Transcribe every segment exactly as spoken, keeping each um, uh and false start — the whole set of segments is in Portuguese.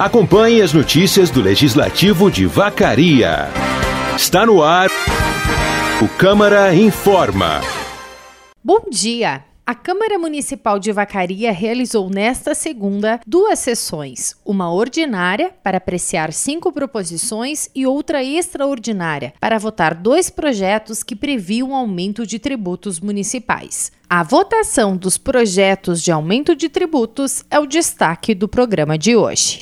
Acompanhe as notícias do Legislativo de Vacaria. Está no ar o Câmara Informa. Bom dia! A Câmara Municipal de Vacaria realizou nesta segunda duas sessões, uma ordinária para apreciar cinco proposições e outra extraordinária para votar dois projetos que previam aumento de tributos municipais. A votação dos projetos de aumento de tributos é o destaque do programa de hoje.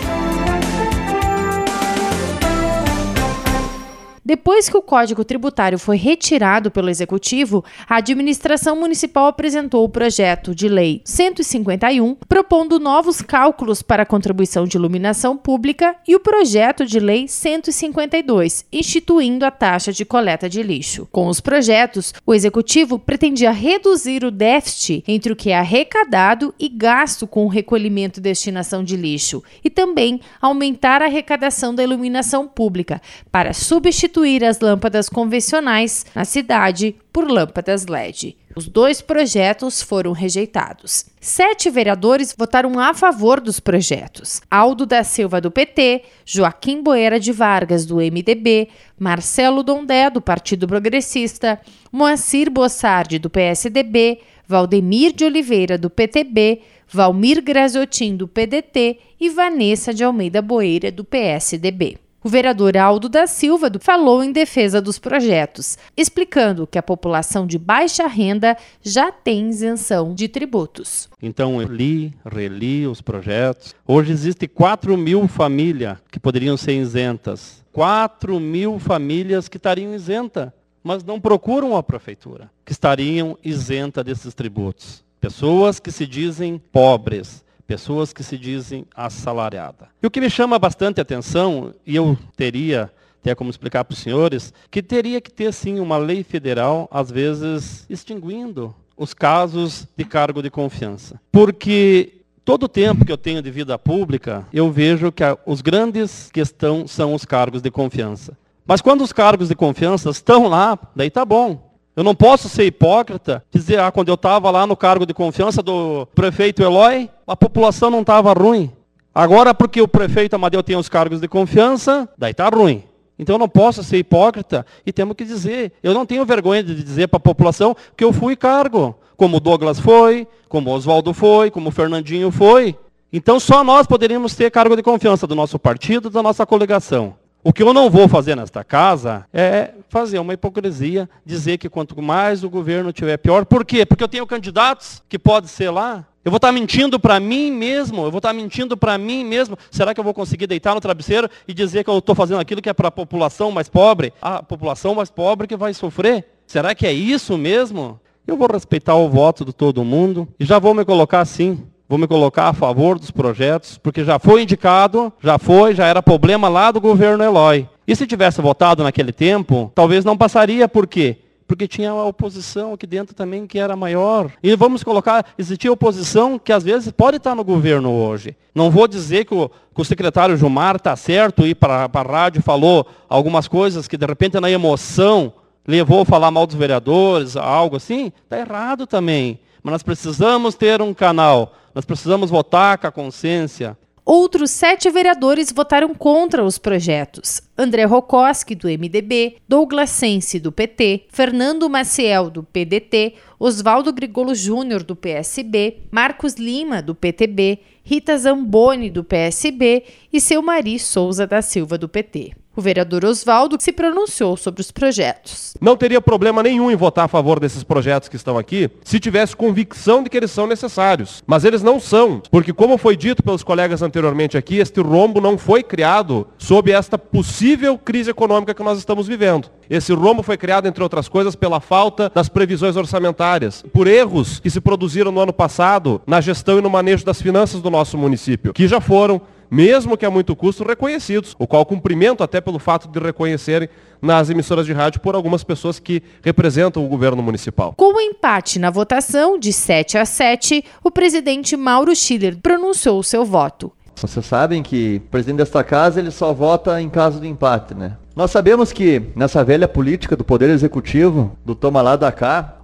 Depois que o Código Tributário foi retirado pelo Executivo, a Administração Municipal apresentou o projeto de Lei cento e cinquenta e um, propondo novos cálculos para a contribuição de iluminação pública, e o projeto de Lei cento e cinquenta e dois, instituindo a taxa de coleta de lixo. Com os projetos, o Executivo pretendia reduzir o déficit entre o que é arrecadado e gasto com o recolhimento e destinação de lixo, e também aumentar a arrecadação da iluminação pública para substituir as lâmpadas convencionais na cidade por lâmpadas L E D. Os dois projetos foram rejeitados. Sete vereadores votaram a favor dos projetos: Aldo da Silva, do P T, Joaquim Boeira de Vargas, do M D B, Marcelo Dondé, do Partido Progressista, Moacir Bossardi, do P S D B, Valdemir de Oliveira, do P T B, Valmir Graziotin, do P D T e Vanessa de Almeida Boeira, do P S D B. O vereador Aldo da Silva falou em defesa dos projetos, explicando que a população de baixa renda já tem isenção de tributos. Então eu li, reli os projetos. Hoje existem quatro mil famílias que poderiam ser isentas. quatro mil famílias que estariam isentas, mas não procuram a prefeitura, que estariam isentas desses tributos. Pessoas que se dizem pobres. Pessoas que se dizem assalariadas. E o que me chama bastante atenção, e eu teria até como explicar para os senhores, que teria que ter sim uma lei federal, às vezes extinguindo os casos de cargo de confiança. Porque todo o tempo que eu tenho de vida pública, eu vejo que a, os grandes questões são os cargos de confiança. Mas quando os cargos de confiança estão lá, daí tá bom. Eu não posso ser hipócrita, dizer, ah, quando eu estava lá no cargo de confiança do prefeito Eloy, a população não estava ruim. Agora, porque o prefeito Amadeu tem os cargos de confiança, daí está ruim. Então eu não posso ser hipócrita e temos que dizer, eu não tenho vergonha de dizer para a população que eu fui cargo, como o Douglas foi, como o Oswaldo foi, como o Fernandinho foi. Então só nós poderíamos ter cargo de confiança do nosso partido, da nossa coligação. O que eu não vou fazer nesta casa é fazer uma hipocrisia, dizer que quanto mais o governo tiver pior. Por quê? Porque eu tenho candidatos que podem ser lá. Eu vou estar mentindo para mim mesmo, eu vou estar mentindo para mim mesmo. Será que eu vou conseguir deitar no travesseiro e dizer que eu estou fazendo aquilo que é para a população mais pobre? A população mais pobre que vai sofrer? Será que é isso mesmo? Eu vou respeitar o voto de todo mundo e já vou me colocar assim. Vou me colocar a favor dos projetos, porque já foi indicado, já foi, já era problema lá do governo Eloy. E se tivesse votado naquele tempo, talvez não passaria. Por quê? Porque tinha a oposição aqui dentro também que era maior. E vamos colocar, existia oposição que às vezes pode estar no governo hoje. Não vou dizer que o, que o secretário Gilmar está certo e para a rádio falou algumas coisas que de repente na emoção levou a falar mal dos vereadores, algo assim. Está errado também. Mas nós precisamos ter um canal. Nós precisamos votar com a consciência. Outros sete vereadores votaram contra os projetos. André Rokoski, do M D B, Douglas Sense, do P T, Fernando Maciel, do P D T, Oswaldo Grigolo Júnior, do P S B, Marcos Lima, do P T B, Rita Zamboni, do P S B e Selmari Souza da Silva, do P T. O vereador Oswaldo se pronunciou sobre os projetos. Não teria problema nenhum em votar a favor desses projetos que estão aqui, se tivesse convicção de que eles são necessários. Mas eles não são, porque como foi dito pelos colegas anteriormente aqui, este rombo não foi criado sob esta possível crise econômica que nós estamos vivendo. Esse rombo foi criado, entre outras coisas, pela falta das previsões orçamentárias, por erros que se produziram no ano passado na gestão e no manejo das finanças do nosso município, que já foram, mesmo que a muito custo, reconhecidos, o qual cumprimento até pelo fato de reconhecerem nas emissoras de rádio por algumas pessoas que representam o governo municipal. Com o empate na votação, de sete a sete, o presidente Mauro Schiller pronunciou o seu voto. Vocês sabem que o presidente desta casa ele só vota em caso de empate, né? Nós sabemos que nessa velha política do Poder Executivo, do toma lá da cá,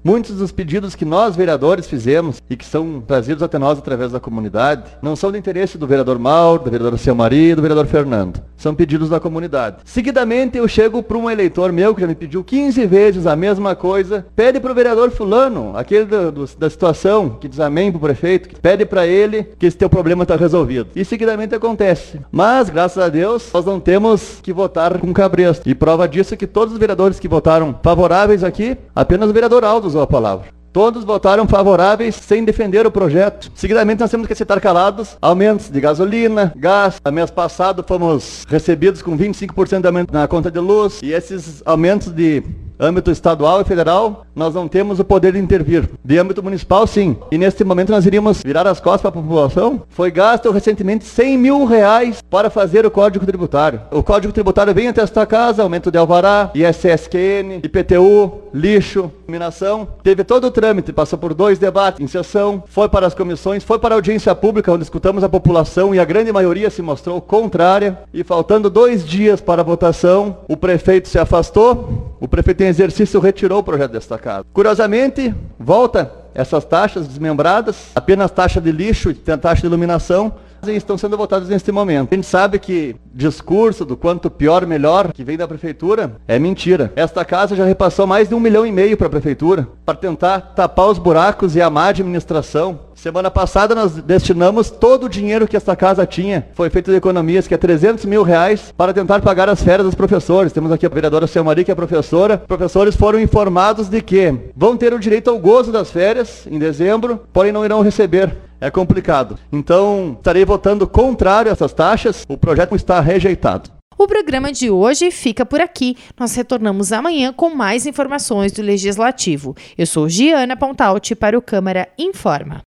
Muitos dos pedidos que nós, vereadores, fizemos e que são trazidos até nós através da comunidade, não são do interesse do vereador Mauro, do vereador Selmari e do vereador Fernando. São pedidos da comunidade. Seguidamente, eu chego para um eleitor meu que já me pediu quinze vezes a mesma coisa, pede para o vereador fulano, aquele do, do, da situação, que diz amém para o prefeito, que pede para ele que esse teu problema está resolvido. E seguidamente acontece. Mas, graças a Deus, nós não temos que votar com cabresto. E prova disso é que todos os vereadores que votaram favoráveis aqui, apenas o vereador Aldo usou a palavra. Todos votaram favoráveis sem defender o projeto. Seguidamente nós temos que aceitar calados aumentos de gasolina, gás. No mês passado fomos recebidos com vinte e cinco por cento de aumento na conta de luz. E esses aumentos de âmbito estadual e federal, nós não temos o poder de intervir. De âmbito municipal, sim. E neste momento nós iríamos virar as costas para a população. Foi gasto recentemente cem mil reais para fazer o Código Tributário. O Código Tributário vem até esta casa, aumento de alvará, I S S Q N, I P T U, lixo, iluminação. Teve todo o trâmite, passou por dois debates em sessão, foi para as comissões, foi para a audiência pública, onde escutamos a população e a grande maioria se mostrou contrária. E faltando dois dias para a votação, o prefeito se afastou, o prefeito em exercício retirou o projeto desta casa. Curiosamente, volta essas taxas desmembradas, apenas taxa de lixo e taxa de iluminação, e estão sendo votadas neste momento. A gente sabe que discurso do quanto pior, melhor, que vem da prefeitura, é mentira. Esta casa já repassou mais de um milhão e meio para a prefeitura, para tentar tapar os buracos e a má administração. Semana passada nós destinamos todo o dinheiro que esta casa tinha, foi feito de economias, que é trezentos mil reais, para tentar pagar as férias dos professores. Temos aqui a vereadora Selmari, que é professora. Os professores foram informados de que vão ter o direito ao gozo das férias em dezembro, porém não irão receber. É complicado. Então, estarei votando contrário a essas taxas. O projeto está rejeitado. O programa de hoje fica por aqui. Nós retornamos amanhã com mais informações do Legislativo. Eu sou Giana Pontalti para o Câmara Informa.